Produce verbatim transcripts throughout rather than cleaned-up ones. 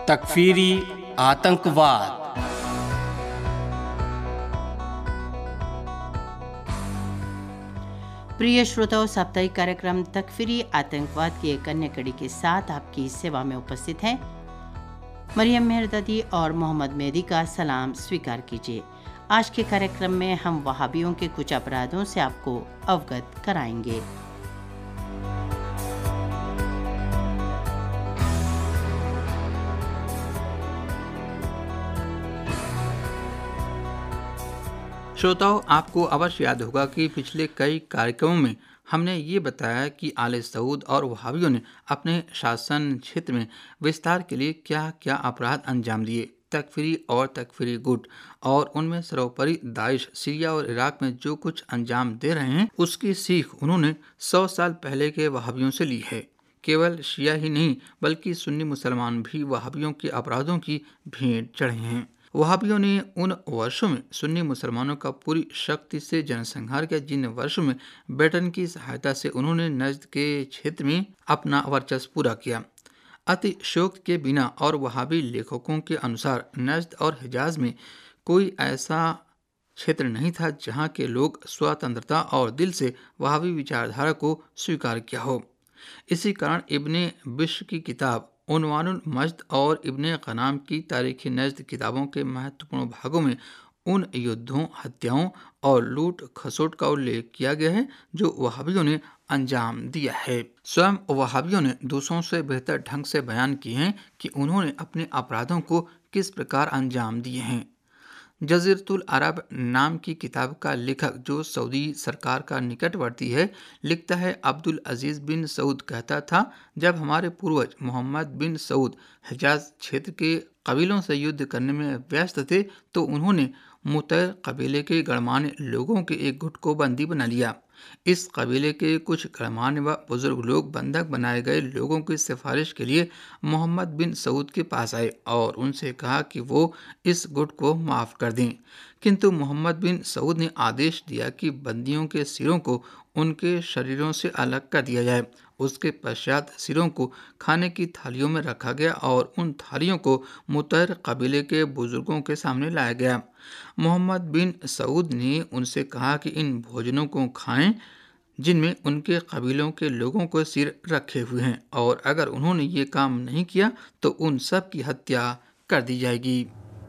तकफीरी आतंकवाद। प्रिय श्रोताओं, साप्ताहिक कार्यक्रम तकफीरी आतंकवाद की एक अन्य कड़ी के साथ आपकी सेवा में उपस्थित हैं मरियम मेहरदादी और मोहम्मद मेहदी का सलाम स्वीकार कीजिए। आज के कार्यक्रम में हम वहाबियों के कुछ अपराधों से आपको अवगत कराएंगे। श्रोताओं, आपको अवश्य याद होगा कि पिछले कई कार्यक्रमों में हमने ये बताया कि आले सऊद और वहाबियों ने अपने शासन क्षेत्र में विस्तार के लिए क्या क्या अपराध अंजाम दिए। तकफीरी और तकफीरी गुट और उनमें सर्वोपरि दाइश सीरिया और इराक में जो कुछ अंजाम दे रहे हैं, उसकी सीख उन्होंने सौ साल पहले के वहाबियों से ली है। केवल शिया ही नहीं बल्कि सुन्नी मुसलमान भी वहाबियों के अपराधों की भेंट चढ़े हैं। वहाबियों ने उन वर्षों में सुन्नी मुसलमानों का पूरी शक्ति से जनसंहार किया जिन वर्षों में ब्रिटेन की सहायता से उन्होंने नजद के क्षेत्र में अपना वर्चस्व पूरा किया। अतिशयोक्ति के बिना और वहाबी लेखकों के अनुसार नजद और हिजाज में कोई ऐसा क्षेत्र नहीं था जहाँ के लोग स्वतंत्रता और दिल से वहाबी विचारधारा को स्वीकार किया हो। इसी कारण इब्ने बिश्र की किताब उनवानुल मजद और इब्ने ग़नाम की तारीख़ नजद किताबों के महत्वपूर्ण भागों में उन युद्धों, हत्याओं और लूट खसोट का उल्लेख किया गया है जो वहाबियों ने अंजाम दिया है। स्वयं वहाबियों ने दूसरों से बेहतर ढंग से बयान किए हैं कि उन्होंने अपने अपराधों को किस प्रकार अंजाम दिए हैं। जज़ीरतुल अरब नाम की किताब का लेखक, जो सऊदी सरकार का निकटवर्ती है, लिखता है, अब्दुल अजीज़ बिन सऊद कहता था, जब हमारे पूर्वज मोहम्मद बिन सऊद हिजाज क्षेत्र के कबीलों से युद्ध करने में व्यस्त थे तो उन्होंने मुतैर कबीले के गणमान्य लोगों के एक गुट को बंदी बना लिया। इस कबीले के कुछ गणमान्य व बुजुर्ग लोग बंधक बनाए गए लोगों की सिफारिश के लिए मोहम्मद बिन सऊद के पास आए और उनसे कहा कि वो इस गुट को माफ़ कर दें, किंतु मोहम्मद बिन सऊद ने आदेश दिया कि बंदियों के सिरों को उनके शरीरों से अलग कर दिया जाए। उसके पश्चात सिरों को खाने की थालियों में रखा गया और उन थालियों को मुतैर कबीले के बुजुर्गों के सामने लाया गया। मोहम्मद बिन सऊद ने उनसे कहा कि इन भोजनों को खाएं जिनमें उनके कबीलों के लोगों को सिर रखे हुए हैं, और अगर उन्होंने ये काम नहीं किया तो उन सब की हत्या कर दी जाएगी।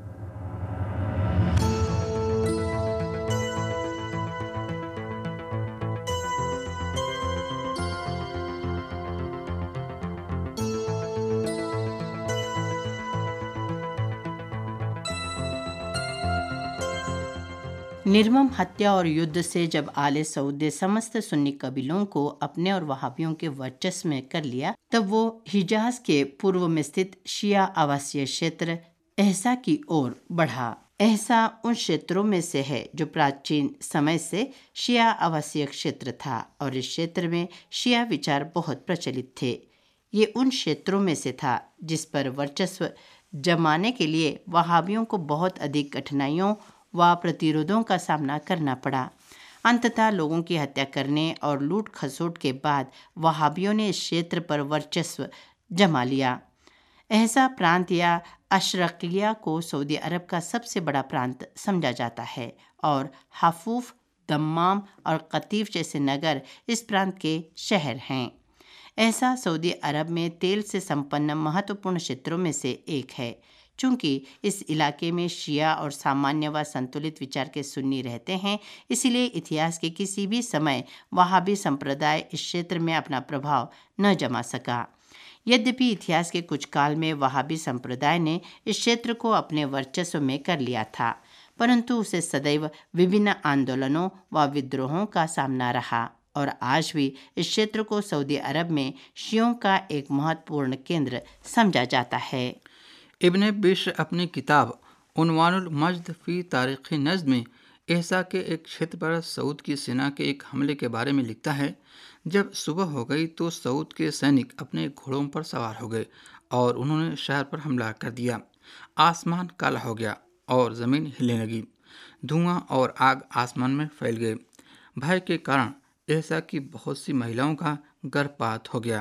निर्मम हत्या और युद्ध से जब आले सऊद ने समस्त सुन्नी कबीलों को अपने और वहाबियों के वर्चस्व में कर लिया, तब वो हिजाज के पूर्व में स्थित शिया आवासीय क्षेत्र एहसा की ओर बढ़ा। एहसा उन क्षेत्रों में से है जो प्राचीन समय से शिया आवासीय क्षेत्र था और इस क्षेत्र में शिया विचार बहुत प्रचलित थे। ये उन क्षेत्रों में से था जिस पर वर्चस्व जमाने के लिए वहाबियों को बहुत अधिक कठिनाइयों व प्रतिरोधों का सामना करना पड़ा। अंततः लोगों की हत्या करने और लूट खसोट के बाद वहाबियों ने इस क्षेत्र पर वर्चस्व जमा लिया। एहसा प्रांत या अशरकिया को सऊदी अरब का सबसे बड़ा प्रांत समझा जाता है और हफूफ, दम्माम और कतीफ जैसे नगर इस प्रांत के शहर हैं। एहसा सऊदी अरब में तेल से संपन्न महत्वपूर्ण क्षेत्रों में से एक है। चूंकि इस इलाके में शिया और सामान्य व संतुलित विचार के सुन्नी रहते हैं, इसलिए इतिहास के किसी भी समय वहाबी संप्रदाय इस क्षेत्र में अपना प्रभाव न जमा सका। यद्यपि इतिहास के कुछ काल में वहाबी संप्रदाय ने इस क्षेत्र को अपने वर्चस्व में कर लिया था, परंतु उसे सदैव विभिन्न आंदोलनों व विद्रोहों का सामना रहा और आज भी इस क्षेत्र को सऊदी अरब में शियों का एक महत्वपूर्ण केंद्र समझा जाता है। इब्ने बिश्र अपनी किताब उनवानुल मजद फी तारीख़ नजद में एहसा के एक क्षेत्र पर सऊद की सेना के एक हमले के बारे में लिखता है। जब सुबह हो गई तो सऊद के सैनिक अपने घोड़ों पर सवार हो गए और उन्होंने शहर पर हमला कर दिया। आसमान काला हो गया और ज़मीन हिलने लगी। धुआं और आग आसमान में फैल गए। भय के कारण एहसा की बहुत सी महिलाओं का गर्भपात हो गया।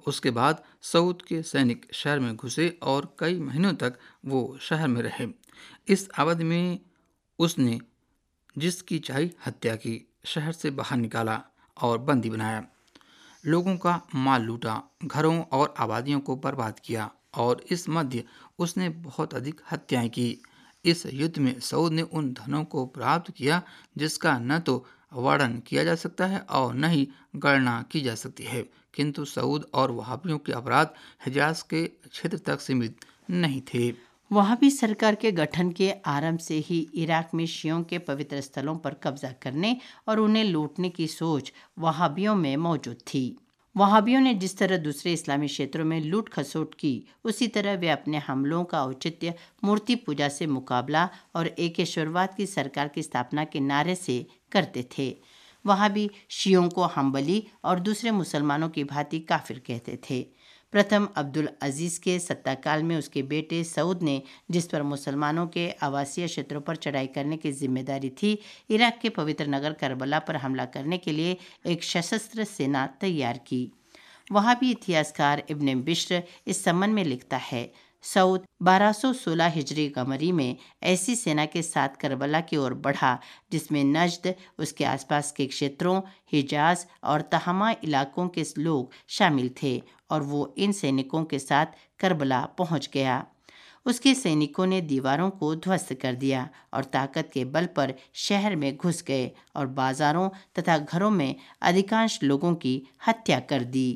उसके बाद सऊद के सैनिक शहर में घुसे और कई महीनों तक वो शहर में रहे। इस अवधि में उसने जिसकी चाही हत्या की, शहर से बाहर निकाला और बंदी बनाया, लोगों का माल लूटा, घरों और आबादियों को बर्बाद किया और इस मध्य उसने बहुत अधिक हत्याएं की। इस युद्ध में सऊद ने उन धनों को प्राप्त किया जिसका न तो वर्णन किया जा सकता है और न ही गणना की जा सकती है, किंतु सऊद और वहाबियों के अपराध हिजाज के क्षेत्र तक सीमित नहीं थे। वहाबी सरकार के गठन के आरंभ से ही इराक में शियों के पवित्र स्थलों पर कब्जा करने और उन्हें लूटने की सोच वहाबियों में मौजूद थी। वहाबियों ने जिस तरह दूसरे इस्लामी क्षेत्रों में लूट खसोट की, उसी तरह वे अपने हमलों का औचित्य मूर्ति पूजा से मुकाबला और एकेश्वरवाद की सरकार की स्थापना के नारे से करते थे। वहाबी शियों को हम्बली और दूसरे मुसलमानों की भांति काफिर कहते थे। प्रथम अब्दुल अजीज़ के सत्ताकाल में उसके बेटे सऊद ने, जिस पर मुसलमानों के आवासीय क्षेत्रों पर चढ़ाई करने की जिम्मेदारी थी, इराक के पवित्र नगर करबला पर हमला करने के लिए एक सशस्त्र सेना तैयार की। वहाबी इतिहासकार इब्न बिश्र इस संबंध में लिखता है, सऊद बारह सौ सोलह हिजरी कमरी में ऐसी सेना के साथ करबला की ओर बढ़ा जिसमें नजद, उसके आसपास के क्षेत्रों, हिजाज और तहमा इलाकों के लोग शामिल थे और वो इन सैनिकों के साथ करबला पहुंच गया। उसके सैनिकों ने दीवारों को ध्वस्त कर दिया और ताकत के बल पर शहर में घुस गए और बाजारों तथा घरों में अधिकांश लोगों की हत्या कर दी।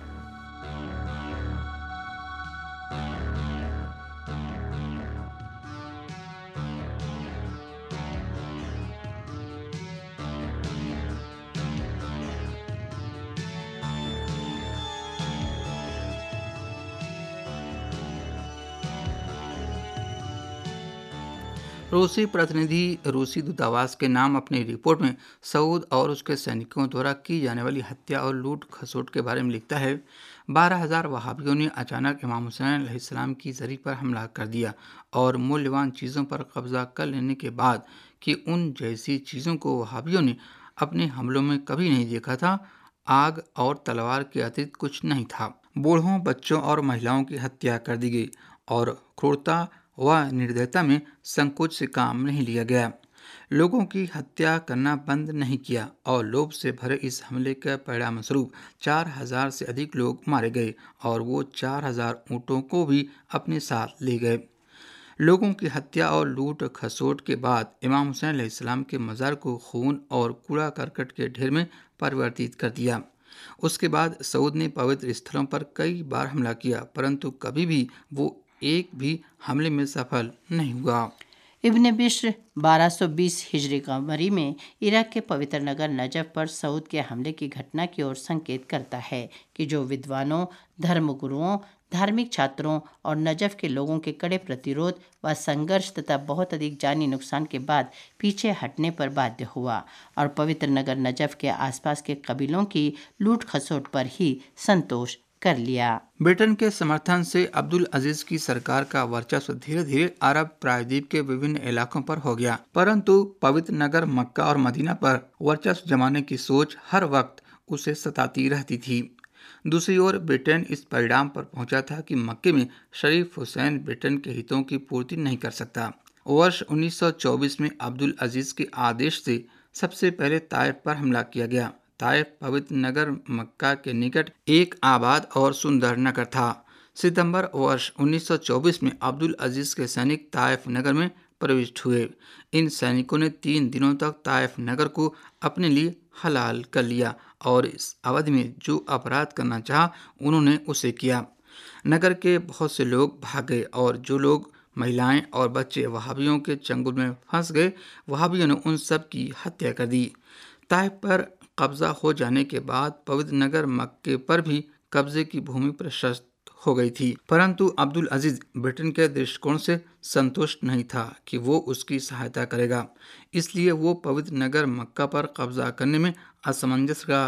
रूसी प्रतिनिधि रूसी दूतावास के नाम अपनी रिपोर्ट में सऊद और उसके सैनिकों द्वारा की जाने वाली हत्या और लूट खसोट के बारे में लिखता है, बारह हजार वहाबियों ने अचानक इमाम हुसैन अलैहिस्सलाम की जरी पर हमला कर दिया और मूल्यवान चीज़ों पर कब्जा कर लेने के बाद कि उन जैसी चीज़ों को वहाबियों ने अपने हमलों में कभी नहीं देखा था, आग और तलवार के अतिरिक्त कुछ नहीं था। बूढ़ों, बच्चों और महिलाओं की हत्या कर दी गई और क्रूरता व निर्दयता में संकोच से काम नहीं लिया गया। लोगों की हत्या करना बंद नहीं किया और लोभ से भरे इस हमले का परिणाम स्वरूप चार हजार से अधिक लोग मारे गए और वो चार हजार ऊँटों को भी अपने साथ ले गए। लोगों की हत्या और लूट खसोट के बाद इमाम हुसैन अलैहिस्सलाम के मज़ार को खून और कूड़ा करकट के ढेर में परिवर्तित कर दिया। उसके बाद सऊद ने पवित्र स्थलों पर कई बार हमला किया, परंतु कभी भी वो एक भी हमले में सफल नहीं हुआ। इब्न बिश्र बारह सौ बीस हिजरी कमरी में इराक के पवित्र नगर नजफ पर सऊद के हमले की घटना की ओर संकेत करता है कि जो विद्वानों, धर्मगुरुओं, धार्मिक छात्रों और नजफ के लोगों के कड़े प्रतिरोध व संघर्ष तथा बहुत अधिक जानी नुकसान के बाद पीछे हटने पर बाध्य हुआ और पवित्र नगर नजफ के आसपास के कबीलों की लूट खसोट पर ही संतोष कर लिया। ब्रिटेन के समर्थन से अब्दुल अजीज की सरकार का वर्चस्व धीरे धीरे अरब प्रायद्वीप के विभिन्न इलाकों पर हो गया, परंतु पवित्र नगर मक्का और मदीना पर वर्चस्व जमाने की सोच हर वक्त उसे सताती रहती थी। दूसरी ओर ब्रिटेन इस परिणाम पर पहुंचा था कि मक्के में शरीफ हुसैन ब्रिटेन के हितों की पूर्ति नहीं कर सकता। वर्ष उन्नीस सौ चौबीस में अब्दुल अजीज के आदेश से सबसे पहले ताइफ पर हमला किया गया। ताइफ पवित्र नगर मक्का के निकट एक आबाद और सुंदर नगर था। सितंबर वर्ष उन्नीस सौ चौबीस में अब्दुल अजीज के सैनिक ताइफ नगर में प्रविष्ट हुए। इन सैनिकों ने तीन दिनों तक ताइफ नगर को अपने लिए हलाल कर लिया और इस अवधि में जो अपराध करना चाहा उन्होंने उसे किया। नगर के बहुत से लोग भाग गए और जो लोग, महिलाएं और बच्चे वहाबियों के चंगुल में फंस गए, वहाबियों ने उन सब की हत्या कर दी। ताइफ पर कब्जा हो जाने के बाद पवित्र नगर मक्के पर भी कब्जे की भूमि प्रशस्त हो गई थी, परंतु अब्दुल अजीज ब्रिटेन के दृष्टिकोण से संतुष्ट नहीं था कि वो उसकी सहायता करेगा, इसलिए वो पवित्र नगर मक्का पर कब्जा करने में असमंजस का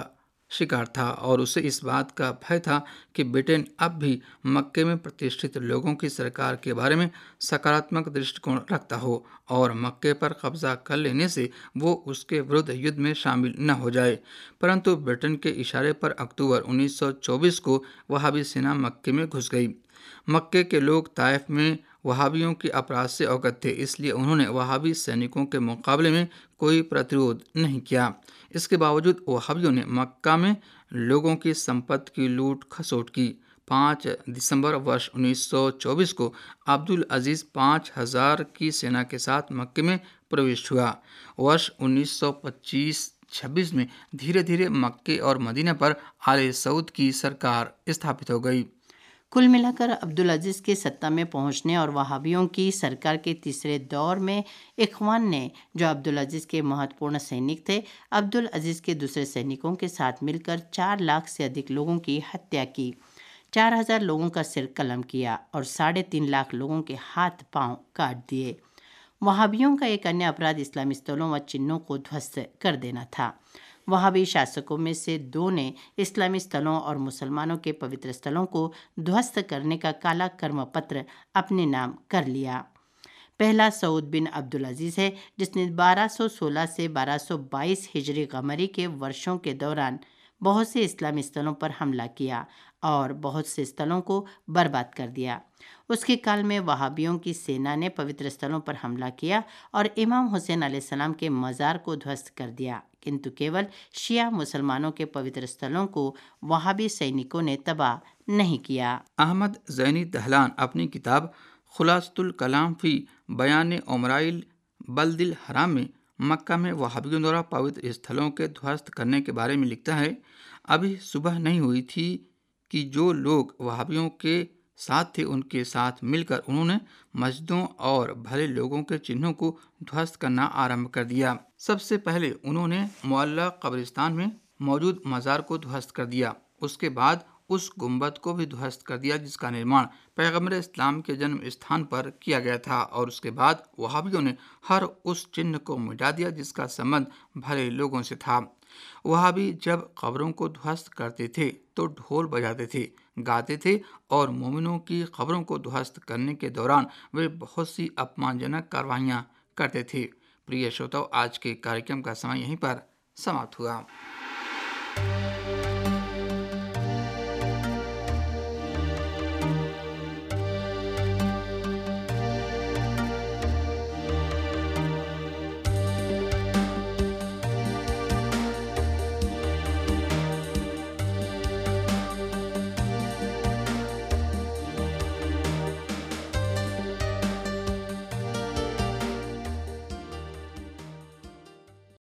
शिकार था और उसे इस बात का भय था कि ब्रिटेन अब भी मक्के में प्रतिष्ठित लोगों की सरकार के बारे में सकारात्मक दृष्टिकोण रखता हो और मक्के पर कब्जा कर लेने से वो उसके विरुद्ध युद्ध में शामिल न हो जाए। परंतु ब्रिटेन के इशारे पर अक्टूबर उन्नीस सौ चौबीस को वहाबी सेना मक्के में घुस गई। मक्के के लोग ताइफ में वहाबियों के अपराध से अवगत थे, इसलिए उन्होंने वहाबी सैनिकों के मुकाबले में कोई प्रतिरोध नहीं किया। इसके बावजूद वहाबियों ने मक्का में लोगों की संपत्ति की लूट खसोट की। पाँच दिसंबर वर्ष उन्नीस सौ चौबीस को अब्दुल अजीज पाँच हजार की सेना के साथ मक्के में प्रवेश हुआ। वर्ष उन्नीस सौ पच्चीस छब्बीस में धीरे धीरे मक्के और मदीना पर आले सऊद की सरकार स्थापित हो गई। कुल मिलाकर अब्दुल अजीज के सत्ता में पहुंचने और वहाबियों की सरकार के तीसरे दौर में इखवान ने, जो अब्दुल अजीज के महत्वपूर्ण सैनिक थे, अब्दुल अजीज के दूसरे सैनिकों के साथ मिलकर चार लाख से अधिक लोगों की हत्या की, चार हजार लोगों का सिर कलम किया और साढ़े तीन लाख लोगों के हाथ पांव काट दिए। वहाबियों का एक अन्य अपराध इस्लामी स्थलों व चिन्हों को ध्वस्त कर देना था। वहाबी शासकों में से दो ने इस्लामी स्थलों और मुसलमानों के पवित्र स्थलों को ध्वस्त करने का काला कर्म पत्र अपने नाम कर लिया। पहला सऊद बिन अब्दुल अजीज है, जिसने बारह सौ सोलह से बारह सौ बाईस हिजरी कमरी के वर्षों के दौरान बहुत से इस्लामी स्थलों पर हमला किया और बहुत से स्थलों को बर्बाद कर दिया। उसके काल में वहाबियों की सेना ने पवित्र स्थलों पर हमला किया और इमाम हुसैन अलैहिस्सलाम के मज़ार को ध्वस्त कर दिया, किंतु केवल शिया मुसलमानों के पवित्र स्थलों को वहाबी सैनिकों ने तबाह नहीं किया। अहमद ज़ैनी दहलान अपनी किताब खुलासतुल कलाम फी बयान उमराइल बल्दिल हराम में मक्का में वहाबियों द्वारा पवित्र स्थलों के ध्वस्त करने के बारे में लिखता है, अभी सुबह नहीं हुई थी कि जो लोग वहाबियों के साथ थे उनके साथ मिलकर उन्होंने मस्जिदों और भले लोगों के चिन्हों को ध्वस्त करना आरंभ कर दिया। सबसे पहले उन्होंने मुअल्ला कब्रिस्तान में मौजूद मज़ार को ध्वस्त कर दिया। उसके बाद उस गुंबद को भी ध्वस्त कर दिया जिसका निर्माण पैगम्बर इस्लाम के जन्म स्थान पर किया गया था, और उसके बाद वहाबियों ने हर उस चिन्ह को मिटा दिया जिसका संबंध भले लोगों से था। वहाबी जब कब्रों को ध्वस्त करते थे तो ढोल बजाते थे, गाते थे और मोमिनों की कब्रों को ध्वस्त करने के दौरान वे बहुत सी अपमानजनक कार्रवाइयाँ करते थे। प्रिय श्रोताओ, आज के कार्यक्रम का समय यहीं पर समाप्त हुआ।